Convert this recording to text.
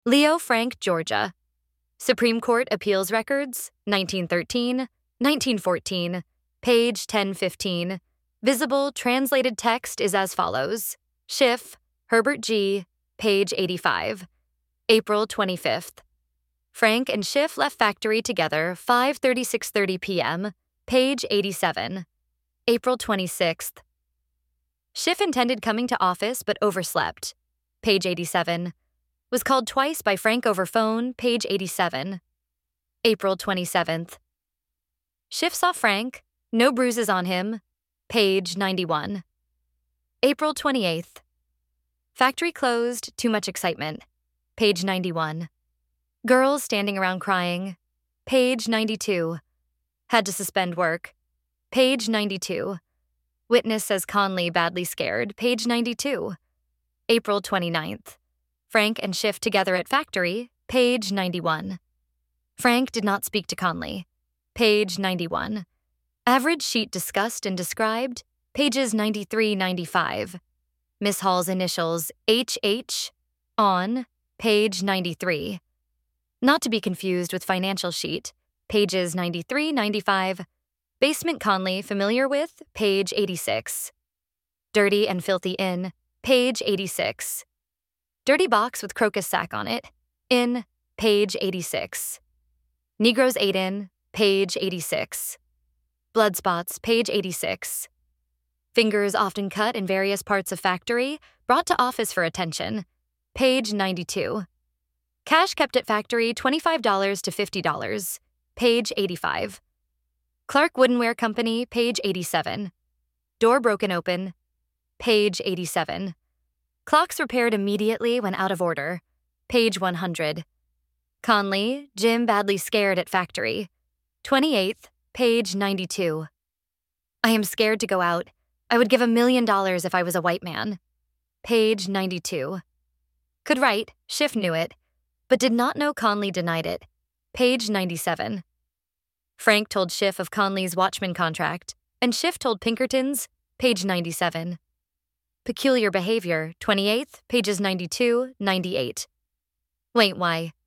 Leo Frank, Georgia. Supreme Court Appeals Records, 1913, 1914, page 1015. Visible translated text is as follows. Schiff, Herbert G., page 85. April 25th. Frank and Schiff left factory together 5:36:30 p.m., page 87. April 26th. Schiff intended coming to office but overslept, page 87. Was called twice by Frank over phone, page 87. April 27th. Schiff saw Frank, no bruises on him, page 91. April 28th. Factory closed, too much excitement, page 91. Girls standing around crying, page 92. Had to suspend work, page 92. Witness says Conley badly scared, page 92. April 29th. Frank and Schiff together at factory, page 91. Frank did not speak to Conley, page 91. Average sheet discussed and described, pages 93-95. Miss Hall's initials HH, on, page 93. Not to be confused with financial sheet, pages 93-95. Basement Conley, familiar with, page 86. Dirty and Filthy Inn, page 86. Dirty box with crocus sack on it, in, page 86. Negroes ate in, page 86. Blood spots, page 86. Fingers often cut in various parts of factory, brought to office for attention, page 92. Cash kept at factory $25 to $50, page 85. Clark Woodenware Company, page 87. Door broken open, page 87. Clocks repaired immediately when out of order, page 100. Conley, Jim badly scared at factory, 28th, page 92. I am scared to go out. I would give $1 million if I was a white man, page 92. Could write, Schiff knew it, but did not know Conley denied it, page 97. Frank told Schiff of Conley's watchman contract, and Schiff told Pinkerton's, page 97. Peculiar behavior, 28th, pages 92-98. Wait, why?